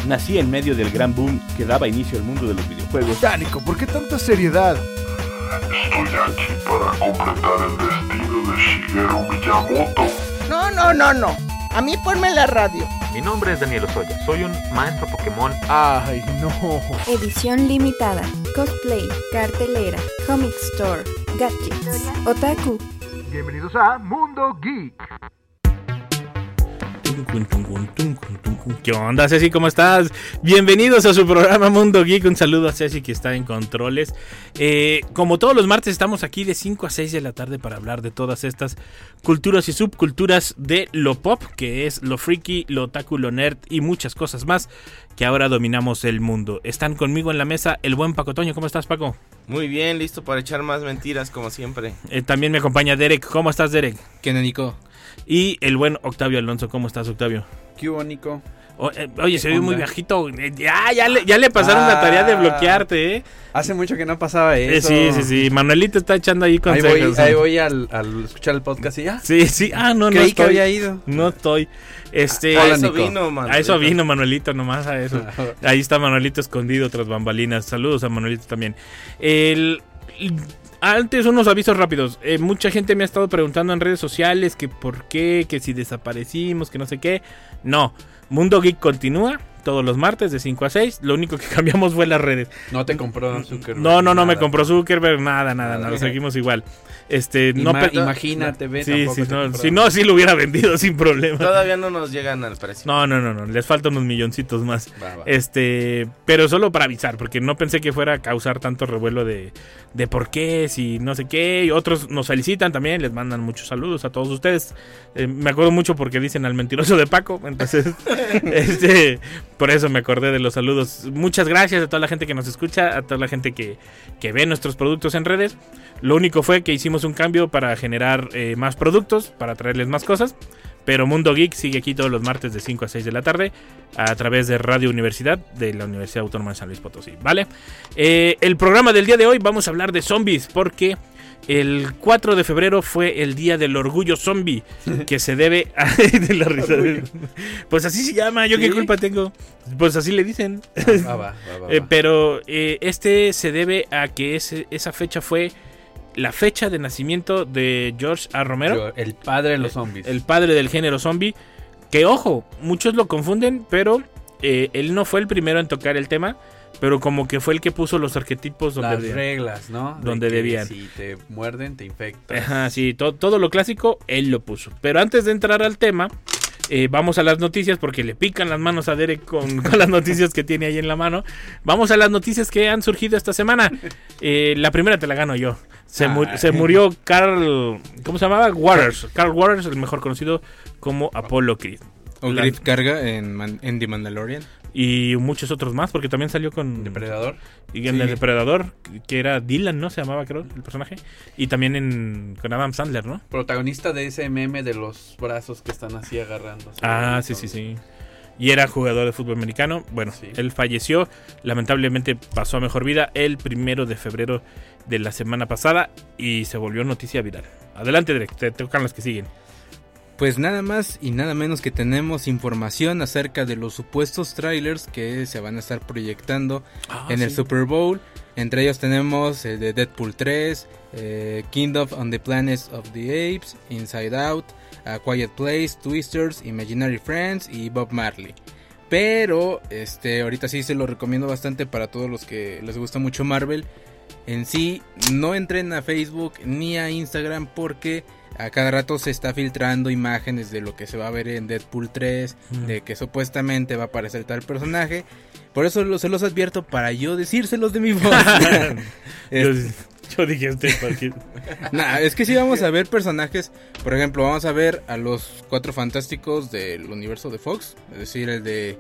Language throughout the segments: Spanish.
Nací en medio del gran boom que daba inicio al mundo de los videojuegos. Dánico, ¿por qué tanta seriedad? Estoy aquí para completar el destino de Shigeru Miyamoto. No. A mí ponme la radio. Mi nombre es Daniel Osoya, soy un maestro Pokémon. Ay, no. Edición limitada, cosplay, cartelera, comic store, gadgets, otaku. Bienvenidos a Mundo Geek. ¿Qué onda, Ceci? ¿Cómo estás? Bienvenidos a su programa Mundo Geek. Un saludo a Ceci que está en controles. Como todos los martes estamos aquí de 5 a 6 de la tarde para hablar de todas estas culturas y subculturas de lo pop, que es lo freaky, lo otaku, lo nerd y muchas cosas más que ahora dominamos el mundo. Están conmigo en la mesa el buen Paco Toño. ¿Cómo estás, Paco? Muy bien, listo para echar más mentiras como siempre. También me acompaña Derek. ¿Cómo estás, Derek? ¿Qué onda, Nico? Y el buen Octavio Alonso. ¿Cómo estás, Octavio? ¿Qué hubo, Nico? Oye, se ve muy viejito. Ya le pasaron la tarea de bloquearte, ¿eh? Hace mucho que no pasaba eso. Sí. Manuelito está echando ahí consejos. Ahí voy al escuchar el podcast y ya. Sí. No Creí que estoy. había ido. No estoy. A eso vino, Manuelito. A eso vino, Manuelito, nomás a eso. Ahí está Manuelito escondido tras bambalinas. Saludos a Manuelito también. Antes unos avisos rápidos. Mucha gente me ha estado preguntando en redes sociales que por qué, que si desaparecimos, que no sé qué. No, Mundo Geek continúa todos los martes de 5 a 6. Lo único que cambiamos fue las redes. No te compró Zuckerberg. No me compró Zuckerberg, nada, seguimos igual. Imagínate, ve. Si no, sí lo hubiera vendido sin problema. Todavía no nos llegan al precio. No, les faltan unos milloncitos más. Va. Pero solo para avisar, porque no pensé que fuera a causar tanto revuelo de por qué, si no sé qué. Y otros nos felicitan también, les mandan muchos saludos a todos ustedes. Me acuerdo mucho porque dicen al mentiroso de Paco, entonces por eso me acordé de los saludos. Muchas gracias a toda la gente que nos escucha, a toda la gente que ve nuestros productos en redes. Lo único fue que hicimos un cambio para generar más productos, para traerles más cosas. Pero Mundo Geek sigue aquí todos los martes de 5 a 6 de la tarde a través de Radio Universidad de la Universidad Autónoma de San Luis Potosí, ¿vale? El programa del día de hoy vamos a hablar de zombies porque el 4 de febrero fue el día del orgullo zombie que se debe a... de la risa. Pues así se llama, ¿yo qué culpa tengo? Pues así le dicen. Va. Pero se debe a que esa fecha fue la fecha de nacimiento de George A. Romero, el padre de los zombies. El padre del género zombie. Que ojo, muchos lo confunden, pero él no fue el primero en tocar el tema, pero como que fue el que puso los arquetipos donde las reglas, ¿no? Donde debían. Si te muerden, te infectan. Ajá, sí, todo lo clásico, él lo puso. Pero antes de entrar al tema, vamos a las noticias porque le pican las manos a Derek con las noticias que tiene ahí en la mano. Vamos a las noticias que han surgido esta semana. La primera te la gano yo. Se murió Carl... ¿Cómo se llamaba? Waters. Carl Waters, el mejor conocido como Apollo Creed. O Griff Karga en The Mandalorian. Y muchos otros más, porque también salió con... ¿Depredador? Y en el Depredador, que era Dylan, ¿no? Se llamaba, creo, el personaje. Y también con Adam Sandler, ¿no? Protagonista de ese meme de los brazos que están así agarrando. Sí. Y era jugador de fútbol americano. Bueno, sí. Él falleció. Lamentablemente pasó a mejor vida el 1 de febrero de la semana pasada. Y se volvió noticia viral. Adelante, Derek, te tocan las que siguen. Pues nada más y nada menos que tenemos información acerca de los supuestos trailers que se van a estar proyectando en el Super Bowl. Entre ellos tenemos el de Deadpool 3, Kingdom on the Planet of the Apes, Inside Out, A Quiet Place, Twisters, Imaginary Friends y Bob Marley. Pero ahorita sí se lo recomiendo bastante para todos los que les gusta mucho Marvel. En sí, no entren a Facebook ni a Instagram porque a cada rato se está filtrando imágenes de lo que se va a ver en Deadpool 3, de que supuestamente va a aparecer tal personaje. Por eso se los advierto para yo decírselos de mi voz. Yo dije es que sí vamos a ver personajes. Por ejemplo, vamos a ver a los 4 fantásticos del universo de Fox. Es decir, el de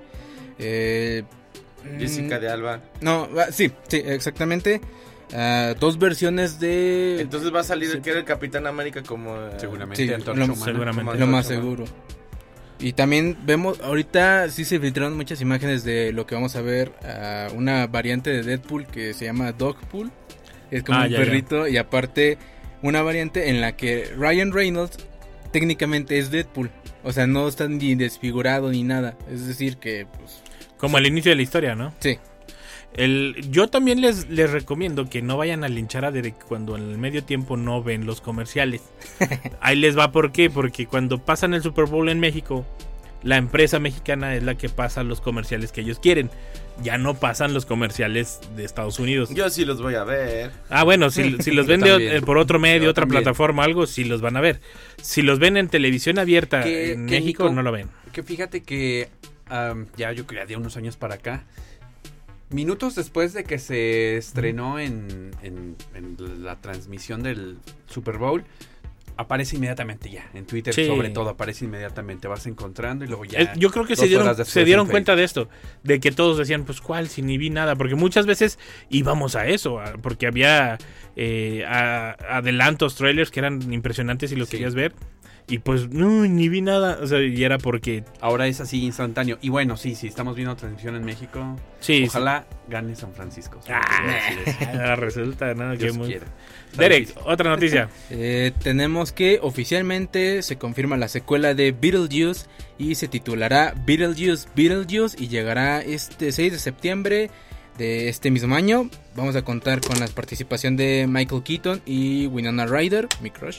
Jessica de Alba. No, sí, exactamente. 2 versiones de... Entonces va a salir el que era el Capitán América como... Seguramente. Seguramente. Lo más seguro. Y también vemos, ahorita sí se filtraron muchas imágenes de lo que vamos a ver. Una variante de Deadpool que se llama Dogpool. Es como un perrito. Y aparte una variante en la que Ryan Reynolds técnicamente es Deadpool. O sea, no está ni desfigurado ni nada. Es decir que... Pues, como al inicio de la historia, ¿no? Sí. Yo también les recomiendo que no vayan a linchar a Derek cuando en el medio tiempo no ven los comerciales. Ahí les va, ¿por qué? Porque cuando pasan el Super Bowl en México, la empresa mexicana es la que pasa los comerciales que ellos quieren. Ya no pasan los comerciales de Estados Unidos. Yo sí los voy a ver. Bueno, si los ven por otro medio, otra plataforma, algo, sí los van a ver. Si los ven en televisión abierta en México, Nico, no lo ven. Que fíjate que yo creo de unos años para acá, minutos después de que se estrenó en la transmisión del Super Bowl, aparece inmediatamente ya, en Twitter sobre todo, aparece inmediatamente, vas encontrando y luego ya... Yo creo que se dieron cuenta de esto, de que todos decían, pues cuál, si ni vi nada, porque muchas veces íbamos a eso, porque había adelantos, trailers que eran impresionantes y los querías ver. Y pues, no, ni vi nada. O sea, y era porque... Ahora es así, instantáneo. Y bueno, sí, estamos viendo transmisión en México. Sí. Ojalá gane San Francisco. Resulta, ¿no? Dios quiera. Derek, otra noticia. Tenemos que oficialmente se confirma la secuela de Beetlejuice y se titulará Beetlejuice y llegará este 6 de septiembre de este mismo año. Vamos a contar con la participación de Michael Keaton y Winona Ryder, mi crush.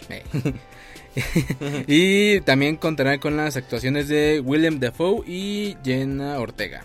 Y también contará con las actuaciones de Willem Dafoe y Jenna Ortega.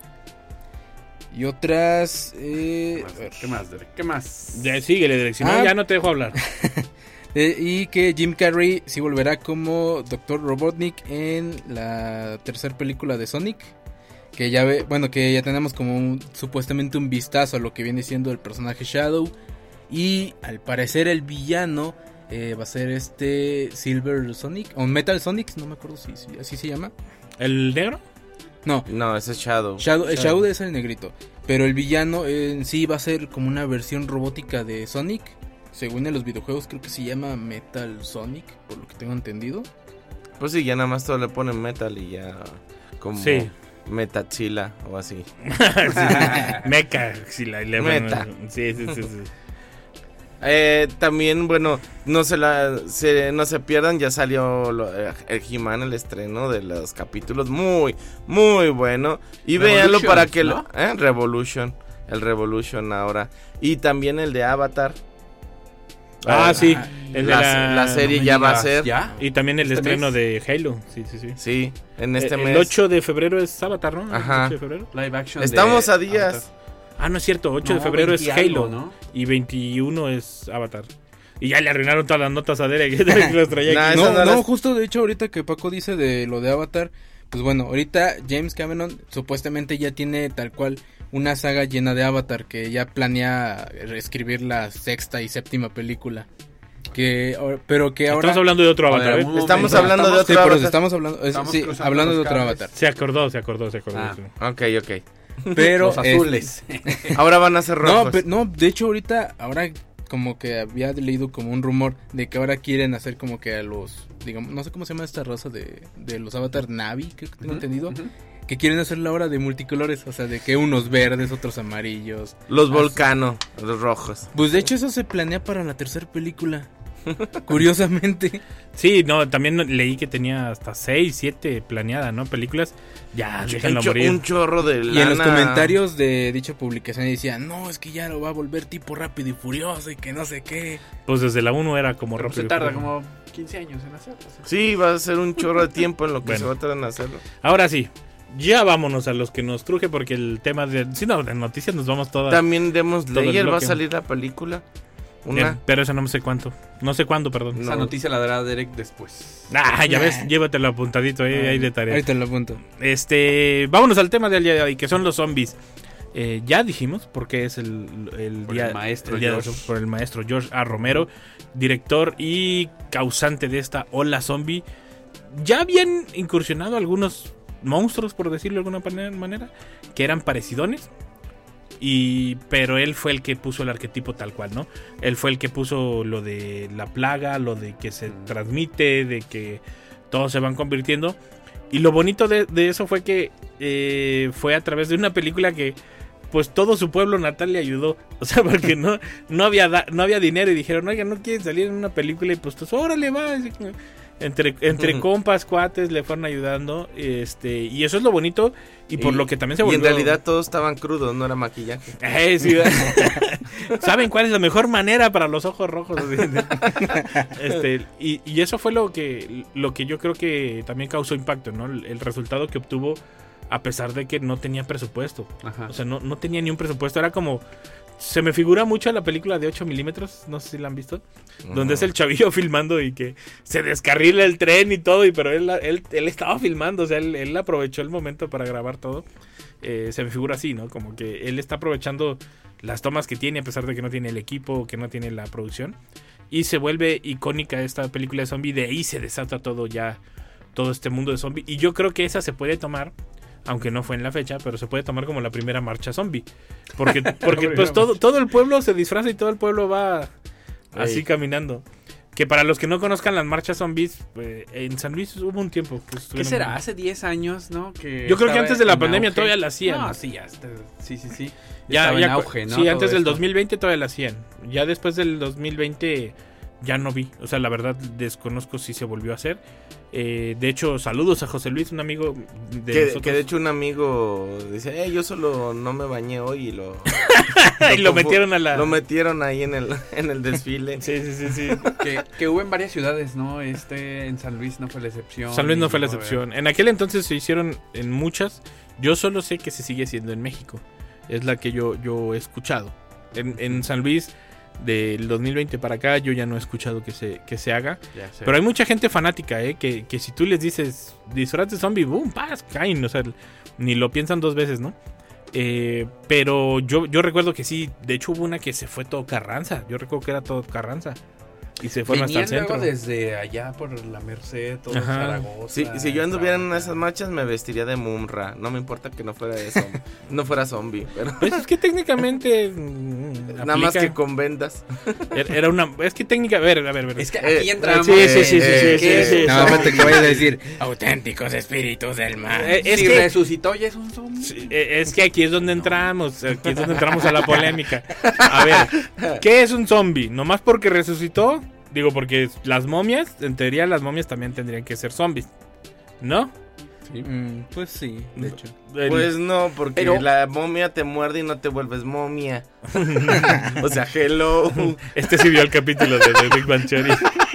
Y otras... ¿Qué más, Derek? ¿Qué más? Ya síguele, Derek, si no ya no te dejo hablar. Y que Jim Carrey sí volverá como Dr. Robotnik en la tercera película de Sonic. Que ya que ya tenemos como supuestamente un vistazo a lo que viene siendo el personaje Shadow. Y al parecer el villano... va a ser Silver Sonic o Metal Sonic, no me acuerdo si así se llama. ¿El negro? No, ese es Shadow. Shadow es el negrito. Pero el villano en sí va a ser como una versión robótica de Sonic. Según en los videojuegos creo que se llama Metal Sonic, por lo que tengo entendido. Pues sí, ya nada más todo le ponen Metal y ya como Metachila o así. Mecha-Chila. Meta. Sí. También, bueno, no se pierdan, ya salió el He-Man, el estreno de los capítulos, muy, muy bueno. Y véanlo para que ¿no? El Revolution ahora. Y también el de Avatar. Sí. La serie ya va a ser. ¿Ya? Y también el estreno de Halo. Sí. Sí, en este mes. El 8 de febrero es Avatar, ¿no? Ajá. El 8 de febrero. Live action. Estamos a días. Avatar. No es cierto, 8 de febrero es Halo, ¿no? Y 21 es Avatar. Y ya le arruinaron todas las notas a Derek. Los traía aquí. No, justo de hecho ahorita que Paco dice de lo de Avatar, pues bueno, ahorita James Cameron supuestamente ya tiene tal cual una saga llena de Avatar, que ya planea escribir la sexta y séptima película. Pero que ahora... Estamos hablando de otro Avatar, ¿eh? Estamos hablando de otro Avatar. Estamos hablando de otro Avatar. Se acordó. Ok. Pero los azules. Ahora van a ser rojos. No, de hecho ahora como que había leído como un rumor de que ahora quieren hacer como que a los, digamos, no sé cómo se llama esta raza de los Avatar Navi, que tengo entendido, que quieren hacerla ahora de multicolores, o sea, de que unos verdes, otros amarillos. Los Volcano, los rojos. Pues de hecho eso se planea para la tercera película. Curiosamente. Sí, no, también leí que tenía hasta 6, 7 planeadas, ¿no? Películas. Ya, déjenlo morir. Un chorro de lana. Y en los comentarios de dicha publicación decían, no, es que ya lo va a volver tipo Rápido y Furioso y que no sé qué. Pues desde la 1 era como Rápido. Se tarda como 15 años en hacerlo. Sí, va a ser un chorro de tiempo en lo que se va a tardar en hacerlo. Ahora sí. Ya vámonos a los que nos truje porque el tema de noticias nos vamos todas. También Demon Slayer va a salir la película. Pero eso no sé cuánto. No sé cuándo, perdón. Esa noticia la dará Derek después. Ya ves, llévatelo apuntadito ahí de tarea. Ahí te lo apunto. Vámonos al tema del día de hoy, que son los zombies. Ya dijimos porque es el día por el maestro George A. Romero, director y causante de esta ola zombie. Ya habían incursionado algunos monstruos, por decirlo de alguna manera, que eran parecidones. Pero él fue el que puso el arquetipo tal cual, ¿no? Él fue el que puso lo de la plaga, lo de que se transmite, de que todos se van convirtiendo. Y lo bonito de eso fue que fue a través de una película que pues todo su pueblo natal le ayudó. O sea, porque no había dinero y dijeron, oiga, ¿no quieren salir en una película? Y pues órale, va. Entre compas, cuates, le fueron ayudando. Y eso es lo bonito. Y por lo que también se volvió. Y en realidad todos estaban crudos, no era maquillaje. Sí, ¿saben cuál es la mejor manera para los ojos rojos? Y eso fue lo que yo creo que también causó impacto, ¿no? El resultado que obtuvo, a pesar de que no tenía presupuesto. Ajá. O sea, no tenía ni un presupuesto. Era como... Se me figura mucho la película de 8 milímetros, no sé si la han visto, donde es el chavillo filmando y que se descarrila el tren y todo, pero él estaba filmando, o sea, él aprovechó el momento para grabar todo. Se me figura así, ¿no? Como que él está aprovechando las tomas que tiene, a pesar de que no tiene el equipo, que no tiene la producción, y se vuelve icónica esta película de zombie. De ahí se desata todo este mundo de zombie, y yo creo que esa se puede tomar, aunque no fue en la fecha, pero se puede tomar como la primera marcha zombie. Porque pues todo el pueblo se disfraza y todo el pueblo va así caminando. Que para los que no conozcan las marchas zombies, en San Luis hubo un tiempo. ¿Qué será? Hace 10 años, ¿no? Yo creo que antes de la pandemia todavía la hacían. No, sí, sí. Ya en auge, ¿no? Sí, antes del 2020 todavía la hacían. Ya después del 2020 ya no vi. O sea, la verdad desconozco si se volvió a hacer. De hecho, saludos a José Luis, un amigo de nosotros. Que de hecho un amigo dice, yo solo no me bañé hoy y lo metieron Lo metieron ahí en el desfile. Sí. que hubo en varias ciudades, ¿no? En San Luis no fue la excepción. San Luis no fue la excepción. En aquel entonces se hicieron en muchas. Yo solo sé que se sigue haciendo en México. Es la que yo he escuchado. En San Luis, del 2020 para acá, yo ya no he escuchado que se haga. Pero hay mucha gente fanática, que si tú les dices disfraz de zombie, boom, caen. O sea, ni lo piensan dos veces, ¿no? Pero yo recuerdo que sí. De hecho hubo una que se fue todo Carranza. Yo recuerdo que era todo Carranza. Y se fueron hasta el centro. Desde allá por la Merced, todo Zaragoza. Si yo anduviera en esas marchas me vestiría de Mumra. No me importa que no fuera eso, no fuera zombie. Pero pues es que técnicamente nada más que con vendas. Era una, es que técnica, a ver. Es que aquí entramos. Sí. No, te voy a decir auténticos espíritus del mal. Si resucitó ya es un zombie. Es que aquí es donde entramos. Aquí es donde entramos a la polémica. A ver, ¿qué es un zombie? Nomás porque resucitó. Digo, porque las momias, en teoría las momias también tendrían que ser zombies, ¿no? Sí. Pues sí, de hecho. Pues no, porque la momia te muerde y no te vuelves momia. O sea, hello. Sí vio el capítulo de Big Bang Theory.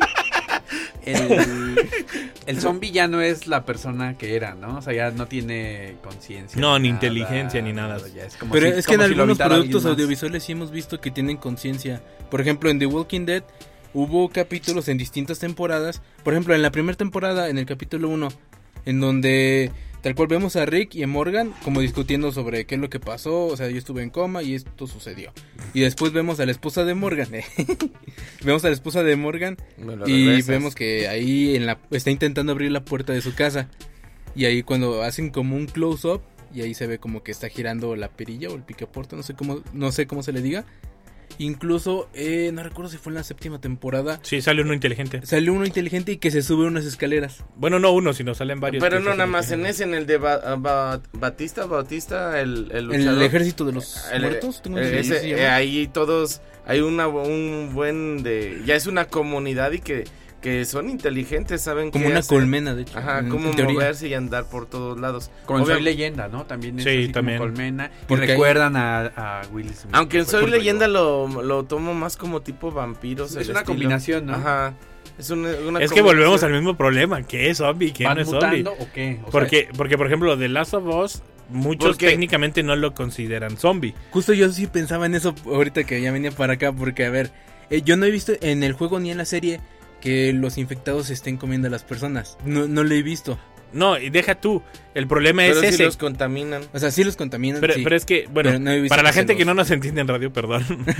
El zombie ya no es la persona que era, ¿no? O sea, ya no tiene conciencia. No, ni inteligencia, ni nada. Pero es que en algunos productos audiovisuales sí hemos visto que tienen conciencia. Por ejemplo, en The Walking Dead hubo capítulos en distintas temporadas. Por ejemplo, en la primera temporada, en el capítulo 1, en donde tal cual vemos a Rick y a Morgan como discutiendo sobre qué es lo que pasó. O sea, yo estuve en coma y esto sucedió. Y después vemos a la esposa de Morgan. Vemos a la esposa de Morgan y vemos que ahí está intentando abrir la puerta de su casa. Y ahí cuando hacen como un close-up y ahí se ve como que está girando la perilla o el picaporte, no sé cómo se le diga. Incluso, no recuerdo si fue en la 7ª temporada. Sí, sale uno inteligente. Sale uno inteligente y que se sube unas escaleras. Bueno, no uno, sino salen varios. Pero no nada más en el de Bautista, el luchador. El ejército de los muertos. Ahí todos, hay un buen ya es una comunidad y que son inteligentes, saben como una colmena, de hecho. Ajá, cómo moverse y andar por todos lados. Como Soy Leyenda, ¿no? También es así también. como colmena. Porque recuerdan a Will Smith. Aunque en Soy Leyenda lo tomo más como tipo vampiros. Es una combinación, ¿no? Ajá. Es que volvemos al mismo problema. ¿Qué es zombie? ¿Qué no es zombie? ¿O qué? Porque, por ejemplo, The Last of Us, muchos técnicamente no lo consideran zombie. Justo yo sí pensaba en eso ahorita que ya venía para acá. Porque, a ver, yo no he visto en el juego ni en la serie que los infectados estén comiendo a las personas. No lo he visto. No, y deja tú. El problema es ese. Pero sí los contaminan. O sea, sí los contaminan. Pero es que, bueno, para la gente que no nos entiende en radio, perdón.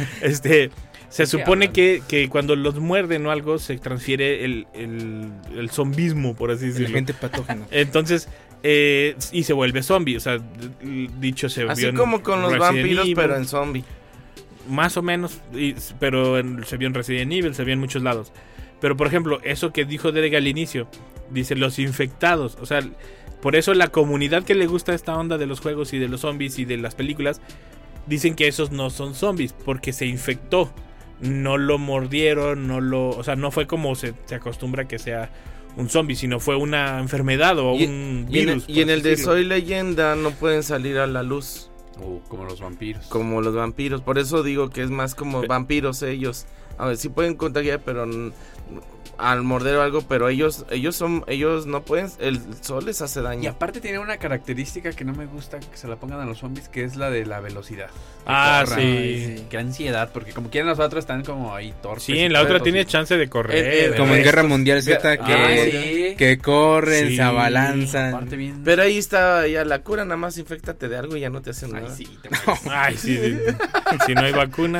Se supone que cuando los muerden o algo se transfiere el zombismo, por así decirlo. El agente patógeno. Entonces, y se vuelve zombie. O sea, dicho se vio. Así como con los vampiros, pero en zombie. Más o menos. Pero se vio en Resident Evil, se vio en muchos lados. Pero, por ejemplo, eso que dijo Derek al inicio, dice los infectados. O sea, por eso la comunidad que le gusta esta onda de los juegos y de los zombies y de las películas, dicen que esos no son zombies, porque se infectó. No lo mordieron, o sea, no fue como se acostumbra que sea un zombie, sino fue una enfermedad o un virus. Y en el de Soy Leyenda no pueden salir a la luz. Como los vampiros. Como los vampiros. Por eso digo que es más como vampiros ellos. A ver, sí pueden contagiar, pero al morder o algo, pero ellos no pueden, el sol les hace daño. Y aparte tiene una característica que no me gusta que se la pongan a los zombies, que es la de la velocidad. Sí. Qué ansiedad, porque como quieren los otros están como ahí torpes. Sí, en la otra tiene chance de correr. Como en Guerra Mundial Z, que corren, se abalanzan. Pero ahí está ya la cura, nada más inféctate de algo y ya no te hacen nada. Ay, sí. Si no hay vacuna.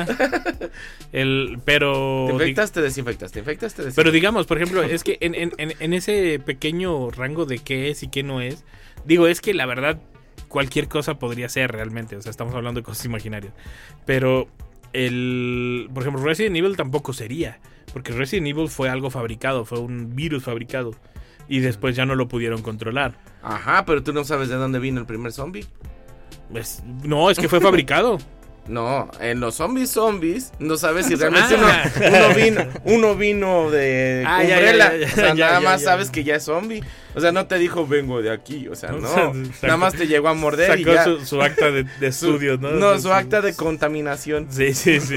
Pero te infectas, te desinfectas, Pero digamos, por ejemplo, es que en ese pequeño rango de qué es y qué no es, digo, es que la verdad cualquier cosa podría ser realmente, o sea, estamos hablando de cosas imaginarias. Pero por ejemplo, Resident Evil tampoco sería, porque Resident Evil fue algo fabricado, fue un virus fabricado y después ya no lo pudieron controlar. Ajá, pero tú no sabes de dónde vino el primer zombie. No, es que fue fabricado. No, en los zombies, no sabes si realmente uno vino de Umbrella. O sea, nada más sabes que ya es zombie. O sea, no te dijo vengo de aquí. O sea, no. Nada más te llegó a morder sacó y ya. Su acta de estudios, ¿no? No, su acta de contaminación. Sí.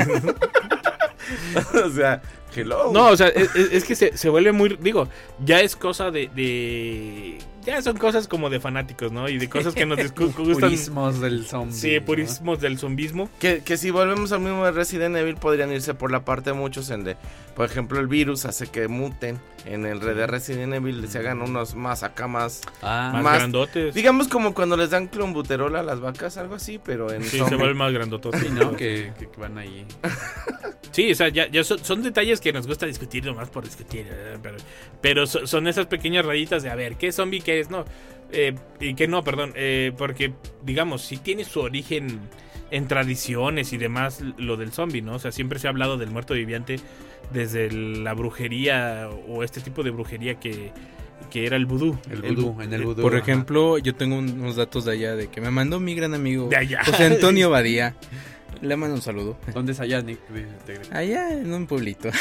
O sea, hello. No, o sea, es que se vuelve muy... Digo, ya es cosa de ya son cosas como de fanáticos, ¿no? Y de cosas que nos gustan. Purismos del zombie. Sí, purismos, ¿no? Del zombismo. Que si volvemos al mismo de Resident Evil, podrían irse por la parte de muchos en de... Por ejemplo, el virus hace que muten. En el de Resident Evil se hagan unos más acá más grandotes. Digamos como cuando les dan clombuterol a las vacas, algo así, pero en sí, se vuelven más grandotos. Sí, ¿no? que van ahí. Sí, o sea, ya son detalles que nos gusta discutir nomás por discutir. Pero son esas pequeñas rayitas de a ver, ¿qué es zombie, qué es no? Y qué no, perdón. Porque, digamos, si tiene su origen en tradiciones y demás lo del zombie, ¿no? O sea, siempre se ha hablado del muerto viviente desde la brujería o este tipo de brujería que era el vudú. El vudú. Por ejemplo, yo tengo unos datos de allá de que me mandó mi gran amigo de allá. José Antonio Badía. Le mando un saludo. ¿Dónde es allá, Nick? Allá en un pueblito.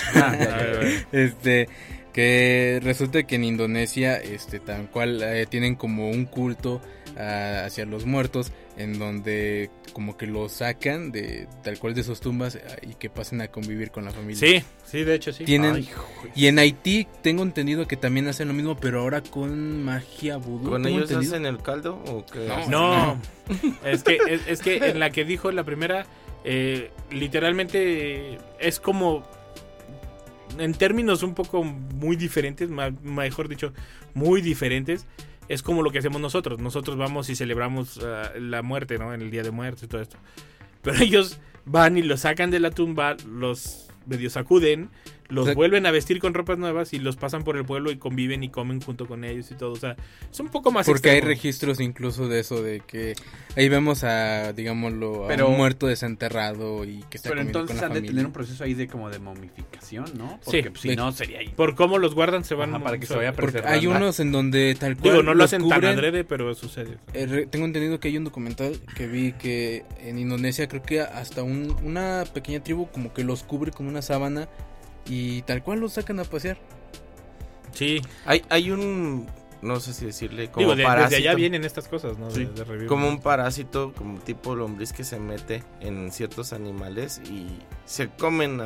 Que resulta que en Indonesia, tal cual tienen como un culto hacia los muertos, en donde como que los sacan de tal cual de sus tumbas y que pasen a convivir con la familia. Sí, de hecho sí. Y en Haití tengo entendido que también hacen lo mismo, pero ahora con magia vudú. ¿Con ellos hacen el caldo o qué? No. Es que en la que dijo la primera, literalmente es como, en términos un poco muy diferentes, mejor dicho, muy diferentes. Es como lo que hacemos nosotros. Nosotros vamos y celebramos la muerte, ¿no? En el Día de Muertos y todo esto. Pero ellos van y los sacan de la tumba, los medio sacuden, los vuelven a vestir con ropas nuevas y los pasan por el pueblo y conviven y comen junto con ellos y todo. O sea, es un poco más porque extremo. Hay registros incluso de eso, de que ahí vemos a, digámoslo, a un muerto desenterrado y que está comiendo con la familia. Pero entonces han de tener un proceso ahí de como de momificación, ¿no? Porque sí, si no sería ahí. Por cómo los guardan se van para que se vaya preservando. Hay unos en donde tal cual no lo hacen tan adrede, pero sucede. Tengo entendido que hay un documental que vi que en Indonesia creo que hasta una pequeña tribu como que los cubre con una sábana y tal cual los sacan a pasear. Sí. Hay un... No sé si decirle como parásito. Desde allá vienen estas cosas, ¿no? Sí. De como un parásito, como tipo lombriz que se mete en ciertos animales y se comen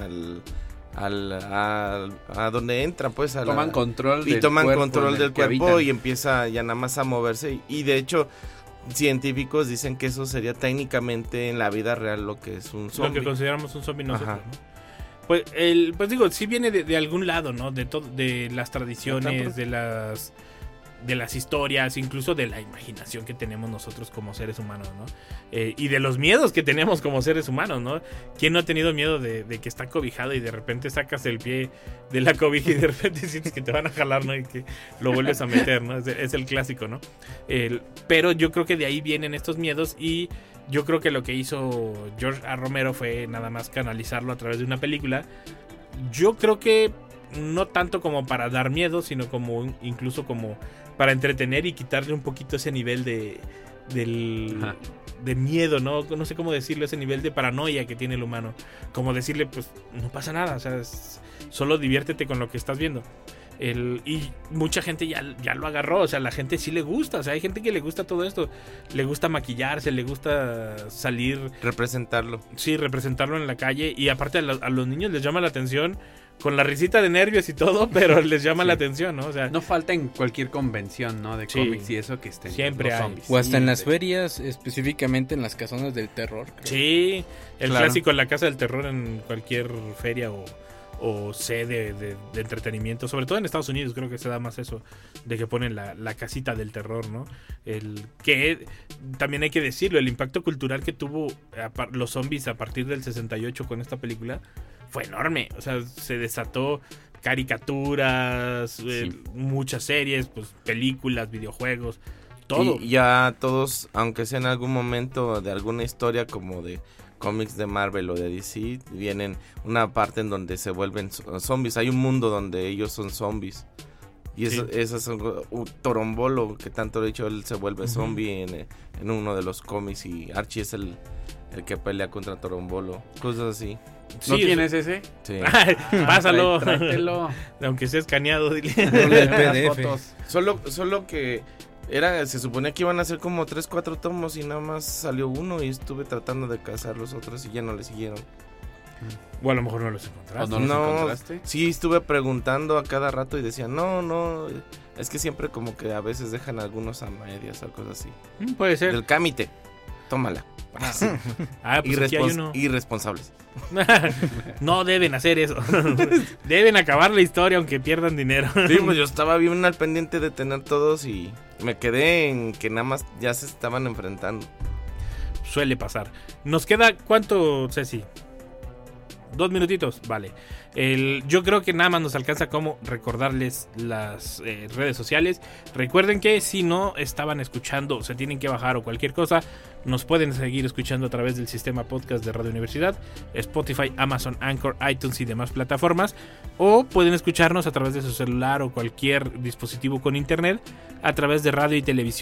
a donde entra, pues. Toman control del cuerpo y empieza ya nada más a moverse. Y de hecho, científicos dicen que eso sería técnicamente en la vida real lo que es un zombie. Lo que consideramos un zombie nosotros, ¿no? Pues digo, sí viene de algún lado, ¿no? De las tradiciones, de las historias, incluso de la imaginación que tenemos nosotros como seres humanos, ¿no? Y de los miedos que tenemos como seres humanos, ¿no? ¿Quién no ha tenido miedo de que está cobijado y de repente sacas el pie de la cobija y de repente sientes que te van a jalar, ¿no? Y que lo vuelves a meter, ¿no? Es el clásico, ¿no? Pero yo creo que de ahí vienen estos miedos y yo creo que lo que hizo George A. Romero fue nada más canalizarlo a través de una película. Yo creo que no tanto como para dar miedo, sino como incluso como para entretener y quitarle un poquito ese nivel de miedo, ¿no? No sé cómo decirlo, ese nivel de paranoia que tiene el humano. Como decirle, pues, no pasa nada, o sea, solo diviértete con lo que estás viendo. Y mucha gente ya lo agarró, o sea, la gente sí le gusta, o sea, hay gente que le gusta todo esto, le gusta maquillarse, le gusta salir, representarlo. Sí, representarlo en la calle, y aparte a los niños les llama la atención, con la risita de nervios y todo, pero les llama la atención, ¿no? O sea, no falta en cualquier convención, ¿no? De cómics y eso que estén siempre los hay. zombies. O hasta en las ferias, específicamente en las casonas del terror, creo. Sí, el clásico en la casa del terror en cualquier feria o sede de entretenimiento, sobre todo en Estados Unidos creo que se da más eso, de que ponen la casita del terror, ¿no? Que también hay que decirlo, el impacto cultural que tuvo los zombies a partir del 68 con esta película fue enorme, o sea, se desató caricaturas, muchas series, pues películas, videojuegos, todo. Y ya todos, aunque sea en algún momento de alguna historia como de cómics de Marvel o de DC, vienen una parte en donde se vuelven zombies. Hay un mundo donde ellos son zombies. Y eso es un Torombolo, que tanto he dicho, él se vuelve zombie en uno de los cómics, y Archie es el que pelea contra Torombolo. Cosas así. ¿No tienes ese? Sí. Pásalo. Tráetelo. Aunque sea escaneado, dile. PDF. Solo que se suponía que iban a ser como 3-4 tomos y nada más salió uno, y estuve tratando de cazar los otros y ya no le siguieron. O a lo mejor no los encontraste. ¿O no los encontraste? Sí, estuve preguntando a cada rato y decían, no, es que siempre como que a veces dejan algunos a medias o cosas así. Puede ser. Del Cámite, tómala. Pues aquí hay uno. Irresponsables. No deben hacer eso. Deben acabar la historia aunque pierdan dinero. Sí, pues yo estaba bien al pendiente de tener todos y me quedé en que nada más ya se estaban enfrentando. Suele pasar. Nos queda, ¿cuánto, Ceci? 2 minutitos, vale. Yo creo que nada más nos alcanza como recordarles las redes sociales. Recuerden que si no estaban escuchando, se tienen que bajar o cualquier cosa, nos pueden seguir escuchando a través del sistema podcast de Radio Universidad, Spotify, Amazon, Anchor, iTunes y demás plataformas, o pueden escucharnos a través de su celular o cualquier dispositivo con internet a través de radio y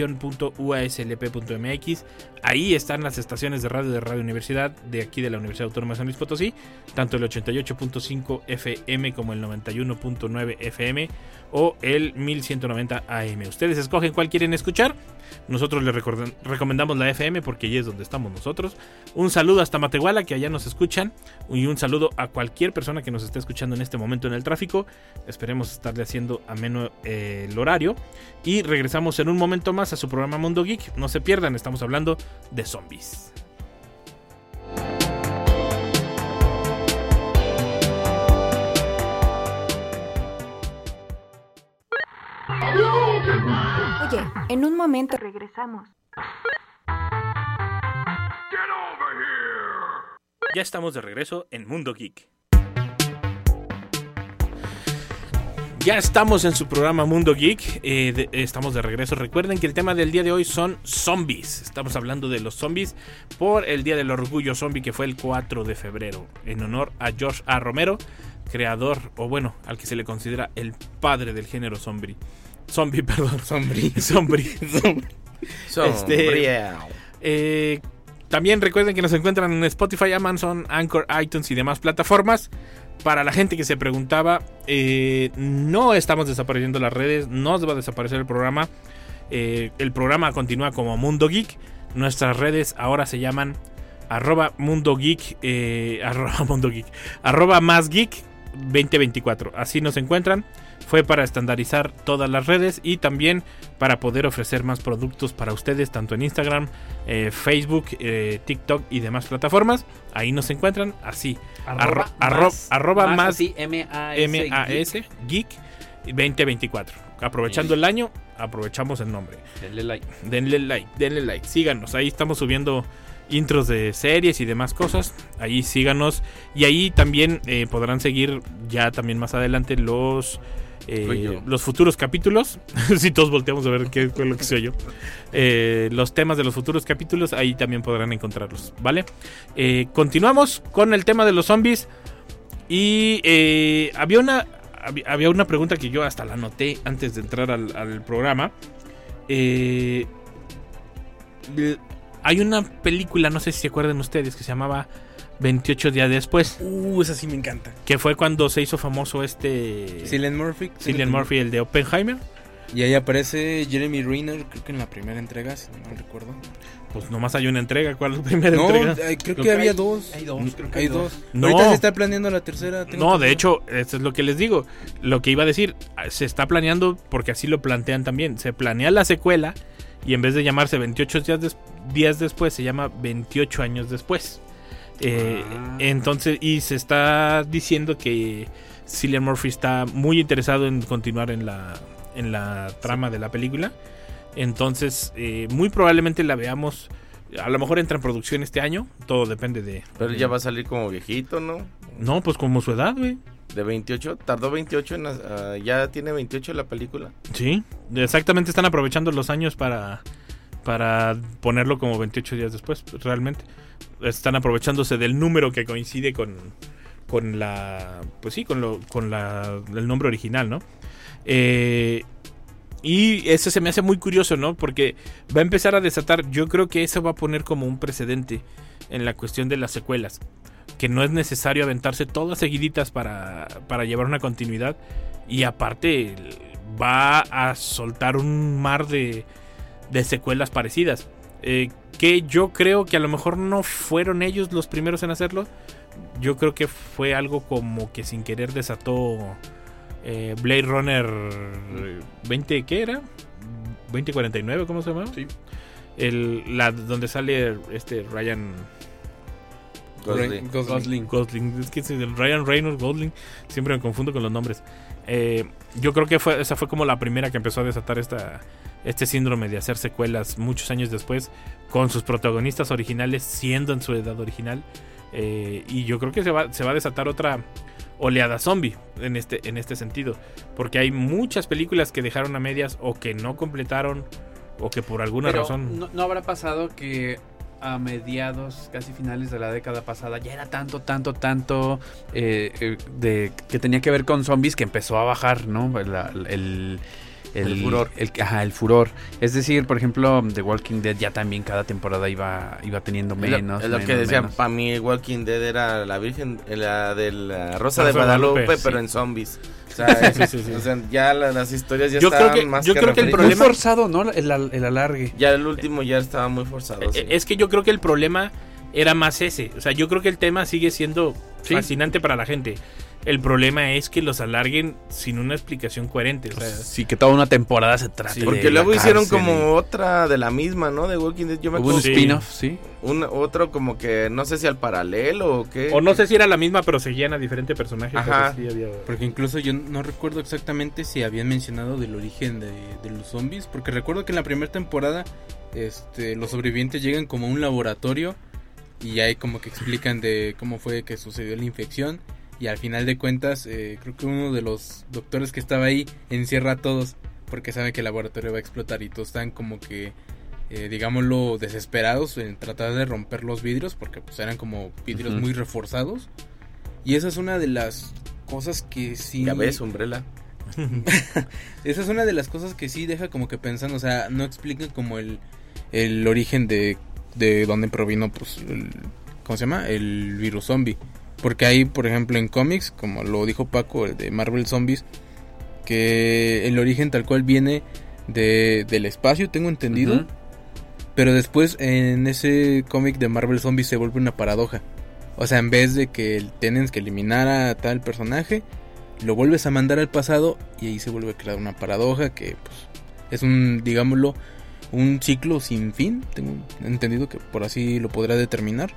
televisión.uaslp.mx. Ahí están las estaciones de Radio Universidad de aquí de la Universidad Autónoma de San Luis Potosí, tanto el 88.5 FM como el 91.9 FM o el 1190 AM. Ustedes escogen cuál quieren escuchar. Nosotros les recomendamos la FM porque allí es donde estamos nosotros. Un saludo hasta Matehuala, que allá nos escuchan, y un saludo a cualquier persona que nos esté escuchando en este momento en el tráfico. Esperemos estarle haciendo ameno el horario, y regresamos en un momento más a su programa Mundo Geek. No se pierdan, estamos hablando de zombies. Oye, en un momento regresamos. Ya estamos de regreso en Mundo Geek. Ya estamos en su programa Mundo Geek. Estamos de regreso. Recuerden que el tema del día de hoy son zombies. Estamos hablando de los zombies por el Día del Orgullo Zombie, que fue el 4 de febrero, en honor a George A. Romero, creador, o bueno, al que se le considera el padre del género zombie. También recuerden que nos encuentran en Spotify, Amazon, Anchor, iTunes y demás plataformas. Para la gente que se preguntaba, no estamos desapareciendo las redes, no va a desaparecer el programa. El programa continúa como Mundo Geek. Nuestras redes ahora se llaman @MundoGeek, @MásGeek2024. Así nos encuentran. Fue para estandarizar todas las redes y también para poder ofrecer más productos para ustedes, tanto en Instagram, Facebook, TikTok y demás plataformas. Ahí nos encuentran así. @más Geek 2024. Aprovechando el año, aprovechamos el nombre. Denle like. Síganos. Ahí estamos subiendo intros de series y demás cosas. Ahí síganos. Y ahí también podrán seguir ya también más adelante los futuros capítulos. Si todos volteamos a ver qué fue lo que soy yo. Los temas de los futuros capítulos, ahí también podrán encontrarlos, ¿vale? Continuamos con el tema de los zombies. Y había una pregunta que yo hasta la anoté antes de entrar al programa. Hay una película, no sé si se acuerdan ustedes, que se llamaba 28 días después. Esa sí me encanta. Que fue cuando se hizo famoso Cillian Murphy, el de Oppenheimer. Y ahí aparece Jeremy Renner, creo que en la primera entrega, si no recuerdo. Pues nomás hay una entrega. ¿Cuál es la primera entrega? Creo que había dos. Hay dos. No. Ahorita se está planeando la tercera. No, de hecho, esto es lo que les digo. Lo que iba a decir, se está planeando porque así lo plantean también. Se planea la secuela y en vez de llamarse 28 días después, se llama 28 años después. Entonces, y se está diciendo que Cillian Murphy está muy interesado en continuar en la trama de la película. Entonces, muy probablemente la veamos. A lo mejor entra en producción este año. Todo depende de... Pero ya va a salir como viejito, ¿no? No, pues como su edad, güey. ¿De 28? ¿Tardó 28 ya tiene 28 la película? Sí, exactamente. Están aprovechando los años para ponerlo como 28 días después, realmente. Están aprovechándose del número que coincide con la... Pues sí, con el nombre original, ¿no? Y eso se me hace muy curioso, ¿no? Porque va a empezar a desatar. Yo creo que eso va a poner como un precedente en la cuestión de las secuelas. Que no es necesario aventarse todas seguiditas para llevar una continuidad. Y aparte va a soltar un mar de secuelas parecidas. Que yo creo que a lo mejor no fueron ellos los primeros en hacerlo. Yo creo que fue algo como que sin querer desató... Blade Runner 20, ¿qué era? 2049, ¿cómo se llama? Sí. Donde sale Ryan Gosling. Es que es el Ryan Reynolds Gosling. Siempre me confundo con los nombres. Yo creo que esa fue como la primera que empezó a desatar este síndrome de hacer secuelas muchos años después con sus protagonistas originales siendo en su edad original. Y yo creo que se va a desatar otra oleada zombie en este sentido, porque hay muchas películas que dejaron a medias o que no completaron o que por alguna razón no habrá pasado que a mediados, casi finales de la década pasada ya era tanto de que tenía que ver con zombies que empezó a bajar, ¿no? El furor. El furor. Es decir, por ejemplo, The Walking Dead ya también cada temporada iba teniendo menos. Es lo que decían, para mí Walking Dead era la Virgen, la de la Rosa de Guadalupe, sí. Pero en zombies. O sea, sí. O sea, ya las historias ya estaban más yo creo que el problema muy forzado, ¿no? El alargue. Ya el último ya estaba muy forzado. Sí. Es que yo creo que el problema era más ese. O sea, yo creo que el tema sigue siendo fascinante para la gente. El problema es que los alarguen sin una explicación coherente. O sea, sí, que toda una temporada se trate de porque luego hicieron como otra de la misma, ¿no? De Walking Dead. Yo me acuerdo. Un spin-off, sí. Otro como que no sé si al paralelo o qué. O no sé si era la misma, pero seguían a diferentes personajes. Ajá. Sí había... Porque incluso yo no recuerdo exactamente si habían mencionado del origen de los zombies. Porque recuerdo que en la primera temporada los sobrevivientes llegan como a un laboratorio y ahí como que explican de cómo fue que sucedió la infección. Y al final de cuentas, creo que uno de los doctores que estaba ahí encierra a todos porque sabe que el laboratorio va a explotar y todos están como que, digámoslo, desesperados en tratar de romper los vidrios porque pues eran como vidrios muy reforzados. Y esa es una de las cosas que sí... Ya ves, Umbrella. Esa es una de las cosas que sí deja como que pensando, o sea, no explican como el origen de dónde provino, pues, ¿cómo se llama? El virus zombie. Porque hay, por ejemplo, en cómics, como lo dijo Paco, el de Marvel Zombies, que el origen tal cual viene del espacio, tengo entendido. Pero después en ese cómic de Marvel Zombies se vuelve una paradoja. O sea, en vez de que tienes que eliminar a tal personaje, lo vuelves a mandar al pasado y ahí se vuelve a crear una paradoja que pues es digámoslo, un ciclo sin fin. Tengo entendido que por así lo podrá determinar.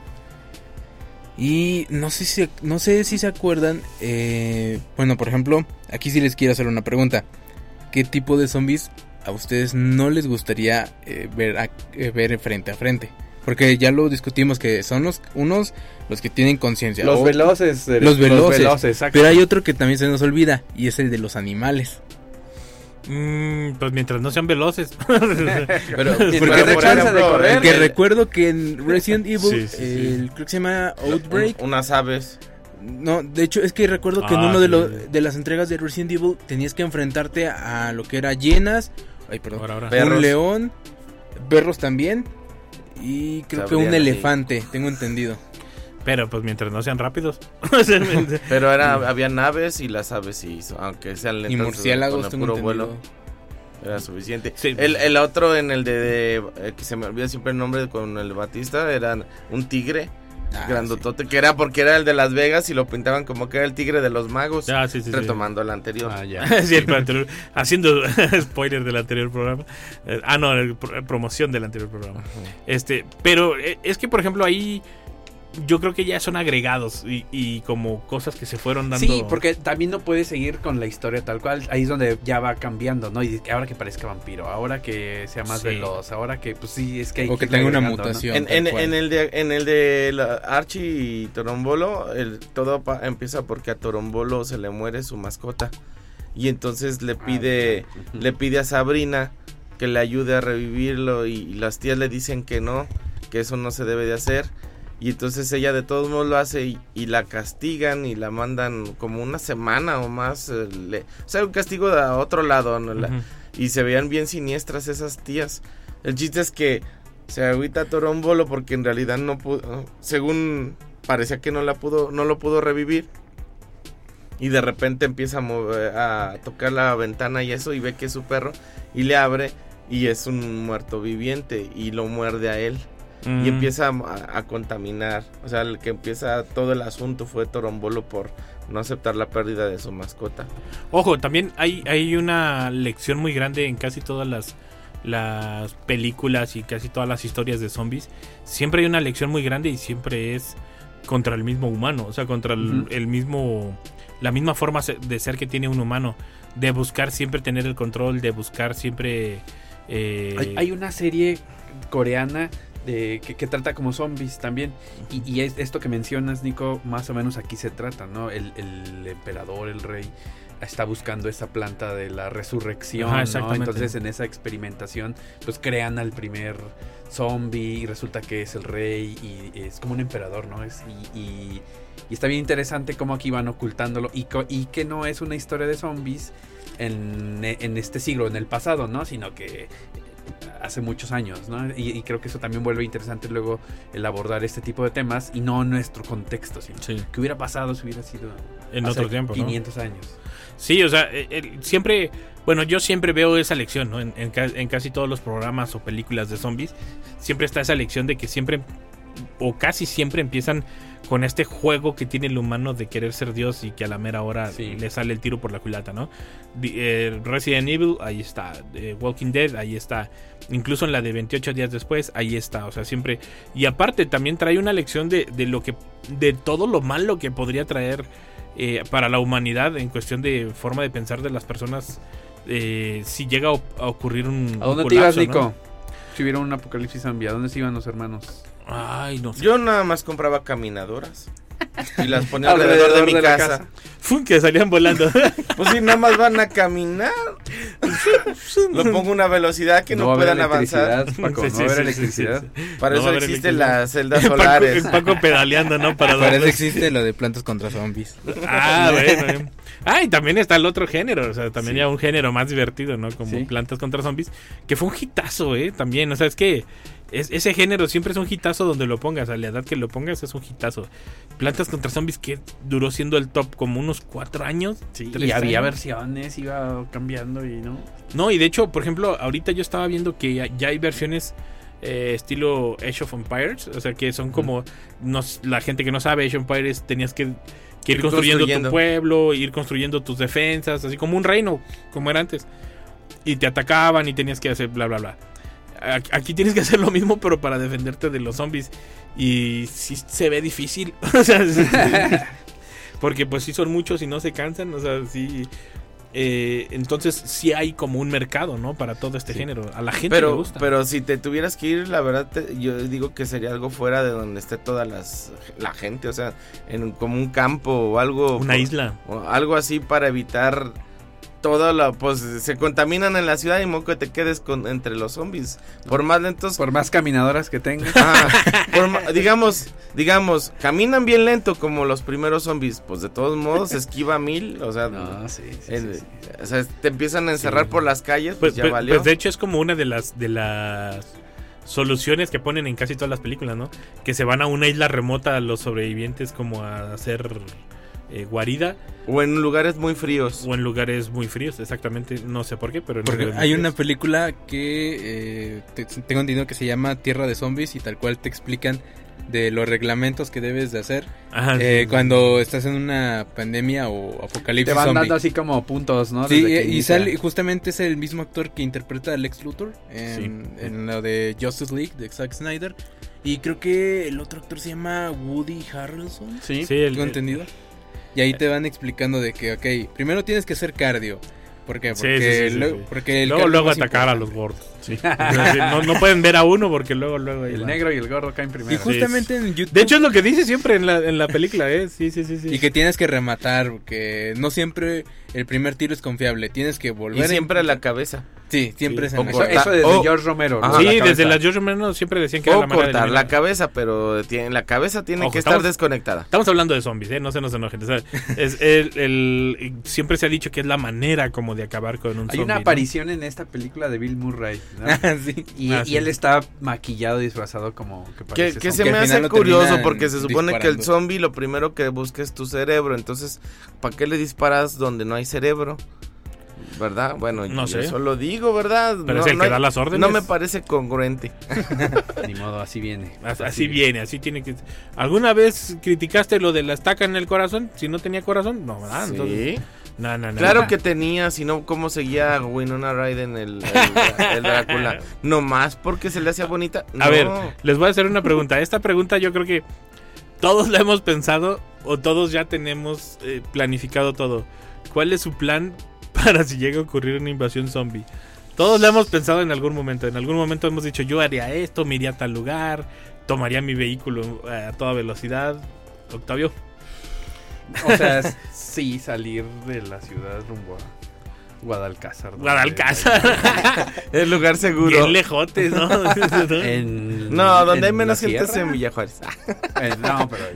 Y no sé si se acuerdan, bueno, por ejemplo, aquí sí les quiero hacer una pregunta. ¿Qué tipo de zombies a ustedes no les gustaría ver frente a frente? Porque ya lo discutimos que son los que tienen conciencia. Los veloces. Los veloces, exacto. Pero hay otro que también se nos olvida y es el de los animales. Pues mientras no sean veloces. Pero que recuerdo que en Resident Evil creo que se llama Outbreak, unas aves. No, de hecho es que recuerdo que en uno de las entregas de Resident Evil tenías que enfrentarte a lo que era hienas, un león, perros también y creo que un elefante, tengo entendido. Pero pues mientras no sean rápidos. Pero había naves y las aves sí, aunque sean lentas. Y murciélagos, con el puro vuelo. Era suficiente. Sí. El otro en el de que se me olvida siempre el nombre con el Batista, era un tigre grandotote, que era porque era el de Las Vegas y lo pintaban como que era el tigre de los magos. Retomando el anterior. Sí, el anterior, haciendo spoiler del anterior programa. Promoción del anterior programa. Pero es que por ejemplo ahí yo creo que ya son agregados y como cosas que se fueron dando. Sí, porque también no puedes seguir con la historia tal cual. Ahí es donde ya va cambiando, ¿no? Y ahora que parezca vampiro, ahora que sea más veloz, ahora que, pues sí, es que hay o que tenga una mutación. ¿no? En el de Archie y Torombolo, todo empieza porque a Torombolo se le muere su mascota. Y entonces le pide a Sabrina que le ayude a revivirlo. Y las tías le dicen que no, que eso no se debe de hacer. Y entonces ella de todos modos lo hace y la castigan y la mandan como una semana o más. O sea, un castigo a otro lado, ¿no? Y se veían bien siniestras esas tías. El chiste es que se agüita Torombolo porque en realidad no pudo, según parecía que no lo pudo revivir. Y de repente empieza a tocar la ventana y eso, y ve que es su perro, y le abre y es un muerto viviente y lo muerde a él. Y empieza a contaminar. O sea, el que empieza todo el asunto fue Torombolo por no aceptar la pérdida de su mascota. Ojo, también hay una lección muy grande en casi todas las películas y casi todas las historias de zombies. Siempre hay una lección muy grande y siempre es contra el mismo humano. O sea, contra el mismo, la misma forma de ser que tiene un humano. De buscar siempre tener el control, de buscar siempre... Hay una serie coreana que trata como zombies también, y es esto que mencionas, Nico, más o menos aquí se trata, ¿no? El emperador, el rey está buscando esa planta de la resurrección, ¿no? Entonces en esa experimentación pues crean al primer zombie y resulta que es el rey y es como un emperador, ¿no? Y está bien interesante cómo aquí van ocultándolo y que no es una historia de zombies en este siglo, en el pasado, ¿no? Sino que hace muchos años, ¿no? Y creo que eso también vuelve interesante luego el abordar este tipo de temas y no nuestro contexto, sino que hubiera pasado si hubiera sido en otro tiempo, 500 años. Sí, o sea, siempre, bueno, yo siempre veo esa lección, ¿no? En casi todos los programas o películas de zombies, siempre está esa lección de que siempre, o casi siempre empiezan con este juego que tiene el humano de querer ser Dios y que a la mera hora le sale el tiro por la culata, ¿no? Resident Evil, ahí está. Walking Dead, ahí está. Incluso en la de 28 días después, ahí está. O sea, siempre. Y aparte también trae una lección de todo lo malo que podría traer para la humanidad en cuestión de forma de pensar de las personas si llega a ocurrir un ¿A dónde te ibas, Nico? ¿No? Si hubiera un apocalipsis zombie, ¿a dónde se iban los hermanos? Ay, no sé. Yo nada más compraba caminadoras y las ponía alrededor de mi casa. Que salían volando. Pues si nada más van a caminar. Lo pongo a una velocidad que no puedan avanzar. Paco, no va a haber electricidad. Para eso existen las celdas solares. Paco pedaleando, ¿no? Para eso existe lo de plantas contra zombies. Bueno. Y también está el otro género, o sea, también ya un género más divertido, ¿no? Como plantas contra zombies, que fue un hitazo, también, o sea, es que ese género siempre es un hitazo donde lo pongas, a la edad que lo pongas es un hitazo. Plantas contra zombies que duró siendo el top como unos 4 años. Sí, y había versiones, iba cambiando y no. No, y de hecho, por ejemplo, ahorita yo estaba viendo que ya hay versiones estilo Age of Empires, o sea, que son como, la gente que no sabe, Age of Empires tenías que ir construyendo tu pueblo, ir construyendo tus defensas, así como un reino, como era antes. Y te atacaban y tenías que hacer bla, bla, bla. Aquí tienes que hacer lo mismo, pero para defenderte de los zombies. Y sí se ve difícil. O sea, porque pues sí son muchos y no se cansan. O sea, sí. Entonces sí hay como un mercado, ¿no? Para todo este género. A la gente le gusta. Pero si te tuvieras que ir, la verdad, yo digo que sería algo fuera de donde esté toda la gente. O sea, como un campo o algo. Una isla. O algo así para evitar pues se contaminan en la ciudad y moco te quedes entre los zombies. Por más lentos. Por más caminadoras que tengas. Digamos, caminan bien lento como los primeros zombies. Pues de todos modos, esquiva 1000. O sea, o sea, te empiezan a encerrar por las calles. Pues ya valió. Pues de hecho es como una de soluciones que ponen en casi todas las películas, ¿no? Que se van a una isla remota los sobrevivientes como a hacer guarida. O en lugares muy fríos. O en lugares muy fríos, exactamente. No sé por qué, pero... Porque hay una película que tengo entendido que se llama Tierra de Zombies y tal cual te explican de los reglamentos que debes de hacer cuando estás en una pandemia o apocalipsis te van zombie. dando así como puntos, ¿no? Sí, y sale, justamente es el mismo actor que interpreta a Lex Luthor en lo de Justice League de Zack Snyder. Y creo que el otro actor se llama Woody Harrelson. Sí, ¿Tengo entendido? Y ahí te van explicando de que, ok, primero tienes que hacer cardio. ¿Por qué? Porque luego atacar a los gordos. Sí. No pueden ver a uno porque luego el negro y el gordo caen primero. Y justamente en YouTube. De hecho es lo que dice siempre en la película, Sí. Y que tienes que rematar, porque no siempre el primer tiro es confiable, tienes que volver. Y siempre a la cabeza. Sí, siempre es eso desde George Romero. ¿no? Sí, desde la George Romero siempre decían que era la manera de cortar la cabeza, pero la cabeza tiene que estar desconectada. Estamos hablando de zombies, no se nos enojen. O sea, siempre se ha dicho que es la manera como de acabar con un zombie. Hay una aparición en esta película de Bill Murray, ¿no? Sí. Y él está maquillado, disfrazado como que parece que se me hace curioso porque se supone que el zombie lo primero que busca es tu cerebro. Entonces, ¿para qué le disparas donde no hay cerebro? ¿Verdad? Bueno, no sé. Eso lo digo, ¿verdad? Pero es el que da las órdenes. No me parece congruente. Ni modo, así viene. Así viene, así tiene que... ¿Alguna vez criticaste lo de la estaca en el corazón? Si no tenía corazón, no, ¿verdad? Sí. Entonces, no. Claro que tenía, si no, ¿cómo seguía Winona Ryder en el Drácula? No más porque se le hacía bonita. A ver, les voy a hacer una pregunta. Esta pregunta yo creo que todos la hemos pensado o todos ya tenemos planificado todo. ¿Cuál es su plan para si llega a ocurrir una invasión zombie? Todos lo hemos pensado en algún momento. En algún momento hemos dicho, yo haría esto, me iría a tal lugar, tomaría mi vehículo a toda velocidad. Octavio. O sea, sí, salir de la ciudad rumbo a Guadalcázar. El lugar seguro. Bien lejotes, ¿no? Donde hay menos gente es en Villa Juárez. No, pero...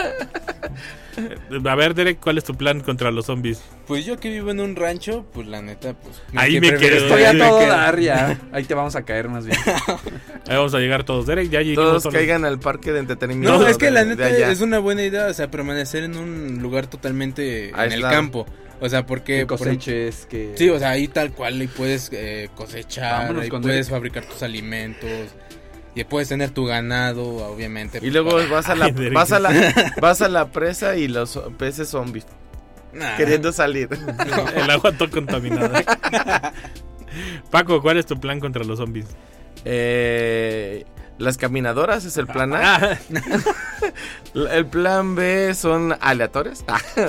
A ver, Derek, ¿cuál es tu plan contra los zombies? Pues yo que vivo en un rancho, pues la neta, pues... Ahí me quedo. Estoy a todo dar ya. Ahí te vamos a caer más bien. Ahí vamos a llegar todos, Derek. Ya todos caigan al parque de entretenimiento. No, es que la neta es una buena idea, o sea, permanecer en un lugar totalmente en el campo. O sea, porque... Que coseches, que... Sí, o sea, ahí tal cual, ahí puedes cosechar, ahí puedes fabricar tus alimentos... Y puedes tener tu ganado, obviamente. Y luego vas a la presa y los peces zombies queriendo salir. El agua todo contaminada. Paco, ¿cuál es tu plan contra los zombies? Las caminadoras es el plan A. El plan B son aleatorios.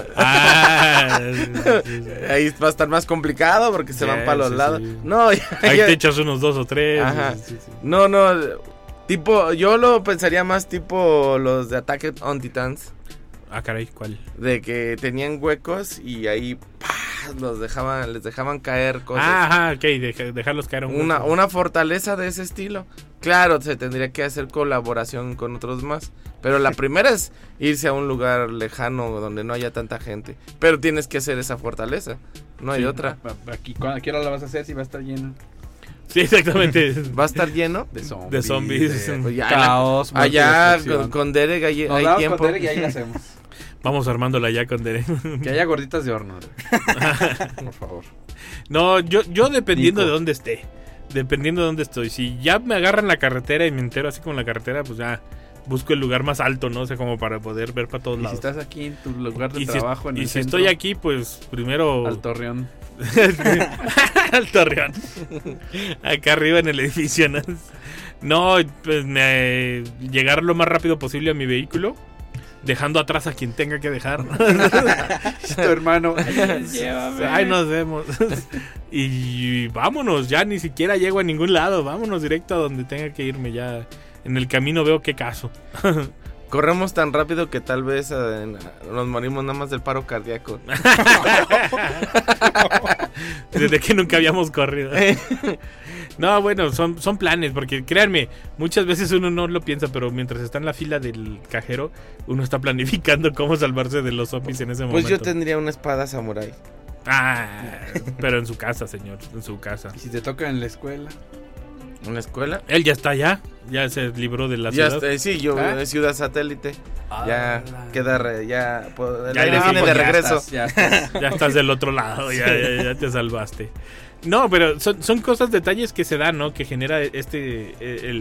Ahí va a estar más complicado porque se van para los lados. Sí. No, ahí te echas unos 2 o 3. Ajá. Sí. No. Tipo, yo lo pensaría más tipo los de Attack on Titans. Ah, caray, ¿cuál? De que tenían huecos y ahí les dejaban caer cosas. Ajá, ok, dejarlos caer una fortaleza de ese estilo. Claro, se tendría que hacer colaboración con otros más. Pero la primera es irse a un lugar lejano donde no haya tanta gente. Pero tienes que hacer esa fortaleza. No hay otra. Aquí, ¿a qué hora la vas a hacer si va a estar lleno? Sí, exactamente. ¿Va a estar lleno? De zombies. Caos. Allá con Derek hay tiempo. Con Derek y ahí la hacemos. Vamos armándola ya con Derek. Que haya gorditas de horno. Por favor. No, yo dependiendo Nico. De dónde esté. Dependiendo de dónde estoy. Si ya me agarran la carretera y me entero así con la carretera, pues ya busco el lugar más alto, ¿no? O sea, como para poder ver para todos lados. Si estás aquí en tu lugar de trabajo, en el centro, estoy aquí, pues primero... Al Torreón. Al Torreón. Acá arriba en el edificio, ¿no? No, pues llegar lo más rápido posible a mi vehículo, dejando atrás a quien tenga que dejar. Tu hermano. Llévame. Ay, nos vemos. Y vámonos, ya ni siquiera llego a ningún lado. Vámonos directo a donde tenga que irme. Ya en el camino veo qué caso. Corremos tan rápido que tal vez nos morimos nada más del paro cardíaco. Desde que nunca habíamos corrido. No, bueno, son planes, porque créanme, muchas veces uno no lo piensa, pero mientras está en la fila del cajero, uno está planificando cómo salvarse de los zombies en ese momento. Pues yo tendría una espada samurái. Pero en su casa, señor, en su casa. ¿Y si te toca en la escuela? ¿En la escuela? Él ya está allá. Ya se libró de la Ya ciudad. sí, yo Ciudad Satélite. Ya queda el Ya aire viene de regreso. Ya estás del otro lado, ya te salvaste. No, pero son cosas, detalles que se dan, ¿no? Que genera este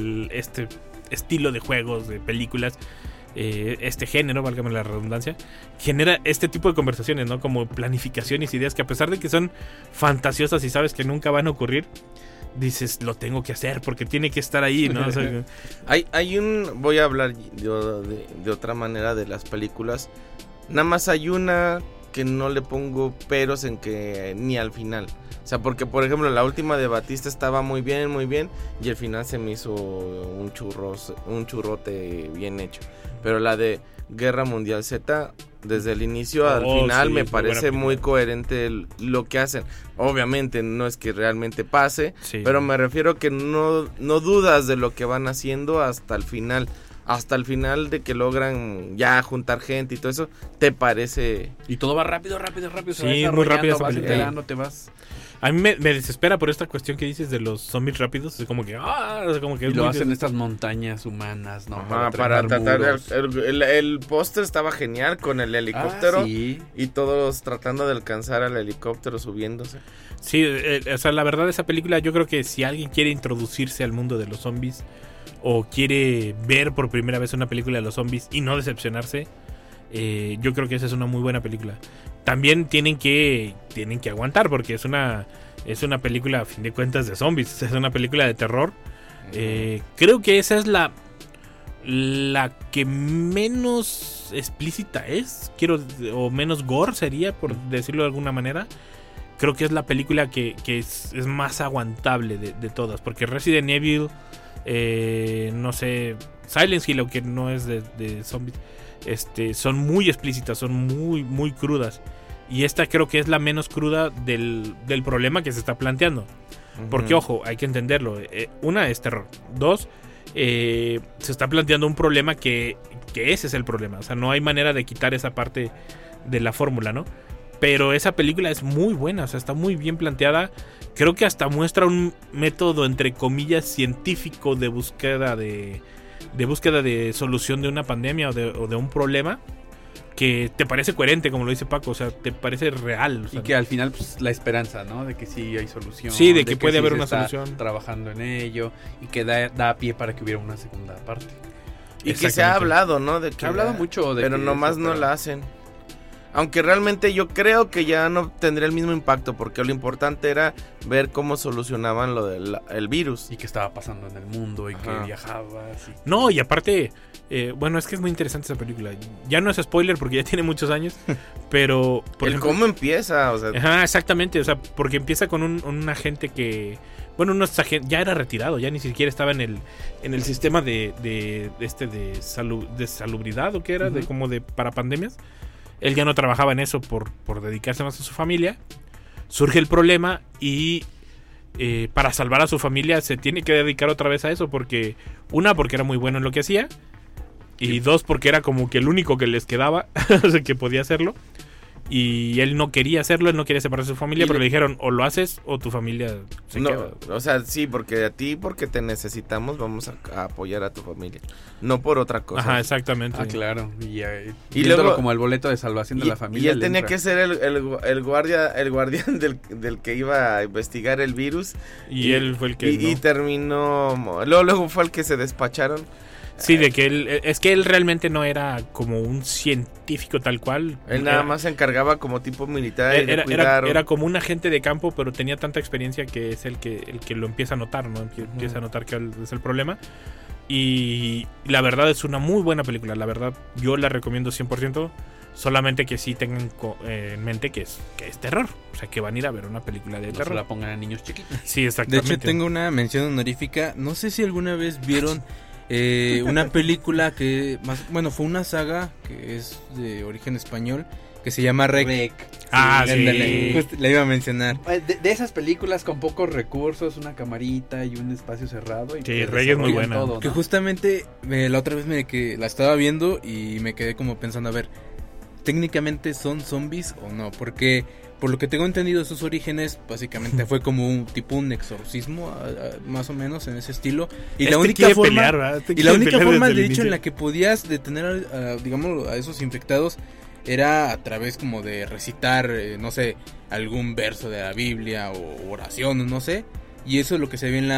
estilo de juegos, de películas, este género, válgame la redundancia, genera este tipo de conversaciones, ¿no? Como planificaciones, ideas que a pesar de que son fantasiosas y sabes que nunca van a ocurrir, dices, lo tengo que hacer porque tiene que estar ahí, ¿no? O sea, voy a hablar de otra manera de las películas. Nada más hay una que no le pongo peros en que ni al final. O sea, porque por ejemplo la última de Batista estaba muy bien y el final se me hizo un churrote bien hecho. Pero la de Guerra Mundial Z, desde el inicio al final, me parece muy coherente lo que hacen. Obviamente no es que realmente pase, pero me refiero que no dudas de lo que van haciendo hasta el final. Hasta el final de que logran ya juntar gente y todo eso, ¿te parece? Y todo va rápido. Sí, muy rápido. Te vas. A mí me desespera por esta cuestión que dices de los zombies rápidos. Es como que... y lo hacen estas montañas humanas, ¿no? Para tratar... El póster estaba genial con el helicóptero. Y todos tratando de alcanzar al helicóptero subiéndose. Sí, o sea, la verdad esa película, yo creo que si alguien quiere introducirse al mundo de los zombies o quiere ver por primera vez una película de los zombies y no decepcionarse, yo creo que esa es una muy buena película. También tienen que aguantar porque es una película a fin de cuentas de zombies, es una película de terror. Creo que esa es la que menos explícita es, o menos gore sería, por decirlo de alguna manera. Creo que es la película que es más aguantable de todas, porque Resident Evil, no sé, Silent Hill, aunque no es de zombies, son muy explícitas, son muy, muy crudas. Y esta creo que es la menos cruda del problema que se está planteando. Porque, ojo, hay que entenderlo. Una, es terror. Dos, se está planteando un problema que ese es el problema. O sea, no hay manera de quitar esa parte de la fórmula, ¿no? Pero esa película es muy buena, o sea, está muy bien planteada. Creo que hasta muestra un método, entre comillas, científico de búsqueda de solución de una pandemia o de un problema que te parece coherente, como lo dice Paco, o sea, te parece real. O sea, y que al final, pues, la esperanza, ¿no? De que sí hay solución. Sí, de que puede haber una solución. Trabajando en ello y que da pie para que hubiera una segunda parte. Y que se ha hablado, ¿no? Se ha hablado mucho de pero nomás no la hacen. Aunque realmente yo creo que ya no tendría el mismo impacto, porque lo importante era ver cómo solucionaban lo del virus. Y qué estaba pasando en el mundo y que viajabas. No, y aparte, bueno, es que es muy interesante esa película. Ya no es spoiler porque ya tiene muchos años, pero... por ejemplo, cómo empieza, o sea... Ajá, exactamente, o sea, porque empieza con un agente que... Bueno, ya era retirado, ya ni siquiera estaba en el sistema de salubridad, o qué era, para pandemias. Él ya no trabajaba en eso por dedicarse más a su familia. Surge el problema y para salvar a su familia se tiene que dedicar otra vez a eso, porque era muy bueno en lo que hacía, y dos, porque era como que el único que les quedaba, o sea, que podía hacerlo. Y él no quería hacerlo, él no quería separarse de su familia, pero le dijeron, o lo haces o tu familia se queda. O sea, sí, porque porque te necesitamos, vamos a apoyar a tu familia, no por otra cosa. Ajá, exactamente. Ah, claro. Y luego, como el boleto de salvación de la familia. Y él tenía que ser el guardián del que iba a investigar el virus. Y él fue el que y terminó, luego fue el que se despacharon. Sí, de que él realmente no era como un científico tal cual. Él nada más se encargaba como tipo militar. Era como un agente de campo, pero tenía tanta experiencia que es el que lo empieza a notar, ¿no? Empieza a notar que es el problema. Y la verdad es una muy buena película. La verdad, yo la recomiendo 100%. Solamente que sí tengan en mente que es terror. O sea, que van a ir a ver una película de terror. No se la pongan a niños chiquitos. Sí, exactamente. De hecho, tengo una mención honorífica. No sé si alguna vez vieron... una película que fue una saga que es de origen español, que se llama Rec. Sí. Justo la iba a mencionar. De esas películas con pocos recursos, una camarita y un espacio cerrado. Y sí, Rec es muy buena. Todo, ¿no? Que justamente la otra vez que la estaba viendo y me quedé como pensando, a ver, técnicamente son zombies o no, porque por lo que tengo entendido, sus orígenes básicamente fue como un exorcismo, más o menos en ese estilo. Y la única forma, de hecho, en la que podías detener digamos, a esos infectados era a través como de recitar, no sé, algún verso de la Biblia o oración, no sé. Y eso es lo que se ve en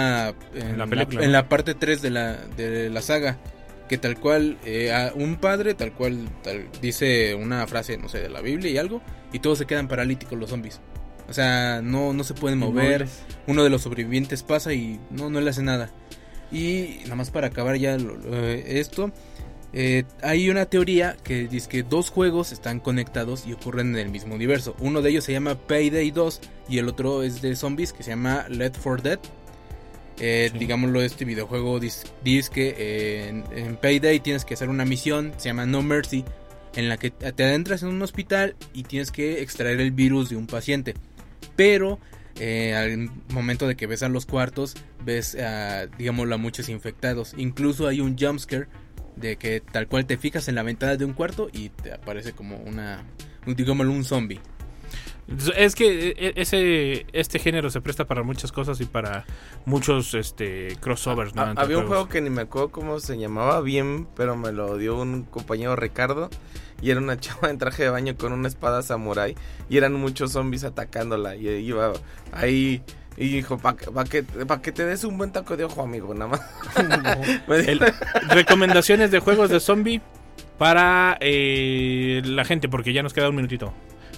la parte 3 de la saga. Que tal cual, un padre tal cual dice una frase, no sé, de la Biblia y algo, y todos se quedan paralíticos los zombies. O sea, no se pueden mover. Uno de los sobrevivientes pasa y no le hace nada. Y nada más para acabar ya esto, hay una teoría que dice que 2 juegos están conectados y ocurren en el mismo universo. Uno de ellos se llama Payday 2 y el otro es de zombies, que se llama Left 4 Dead. Sí. Digámoslo, este videojuego dice que en Payday tienes que hacer una misión, se llama No Mercy, en la que te adentras en un hospital y tienes que extraer el virus de un paciente. Pero al momento de que ves a los cuartos, ves digámoslo, a muchos infectados. Incluso hay un jumpscare de que tal cual te fijas en la ventana de un cuarto y te aparece como digámoslo, un zombie. Es que este género se presta para muchas cosas y para muchos crossovers, ¿no? Había un juego que ni me acuerdo cómo se llamaba bien, pero me lo dio un compañero, Ricardo, y era una chava en traje de baño con una espada samurái y eran muchos zombies atacándola y iba ahí y dijo, pa' que te des un buen taco de ojo, amigo, nada más. Recomendaciones de juegos de zombie para la gente, porque ya nos queda un minutito.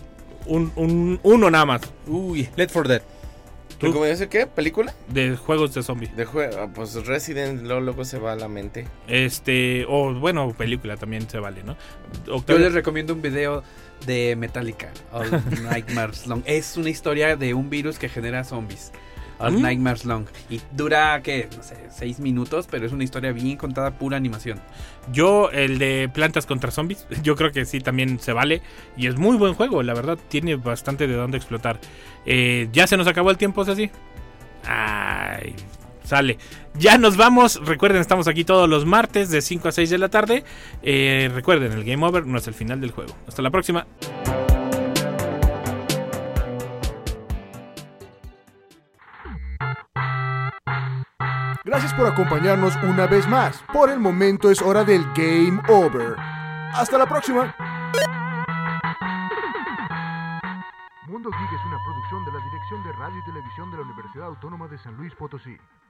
Uno nada más. Uy, Left 4 Dead. ¿Cómo dice qué? ¿Película? De juegos de zombie. Pues Resident luego se va a la mente. Bueno, película también se vale, ¿no? Yo les recomiendo un video de Metallica, All Nightmares Long. Es una historia de un virus que genera zombies. All Nightmares Long. Y dura, no sé, 6 minutos, pero es una historia bien contada, pura animación. Yo, el de Plantas contra Zombies, yo creo que sí, también se vale. Y es muy buen juego, la verdad, tiene bastante de dónde explotar. Ya se nos acabó el tiempo, ¿es así? Ay, sale. Ya nos vamos. Recuerden, estamos aquí todos los martes de 5 a 6 de la tarde. Recuerden, el Game Over no es el final del juego. Hasta la próxima. Gracias por acompañarnos una vez más. Por el momento es hora del Game Over. ¡Hasta la próxima! Mundo Geek es una producción de la Dirección de Radio y Televisión de la Universidad Autónoma de San Luis Potosí.